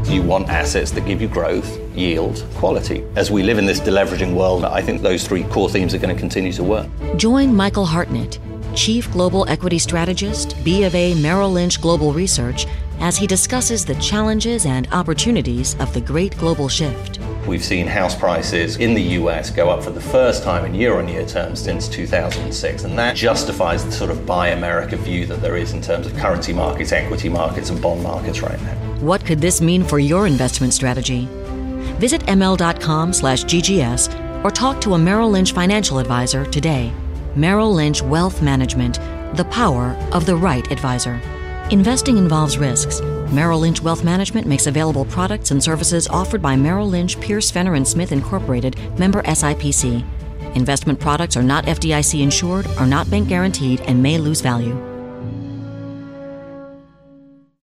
You want assets that give you growth, yield, quality. As we live in this deleveraging world, I think those three core themes are going to continue to work. Join Michael Hartnett, Chief Global Equity Strategist, B of A Merrill Lynch Global Research, as he discusses the challenges and opportunities of the great global shift. We've seen house prices in the US go up for the first time in year-on-year terms since 2006, and that justifies the sort of buy America view that there is in terms of currency markets, equity markets, and bond markets right now. What could this mean for your investment strategy? Visit ml.com/GGS or talk to a Merrill Lynch financial advisor today. Merrill Lynch Wealth Management, the power of the right advisor. Investing involves risks. Merrill Lynch Wealth Management makes available products and services offered by Merrill Lynch, Pierce, Fenner & Smith Incorporated, member SIPC. Investment products are not FDIC insured, are not bank guaranteed, and may lose value.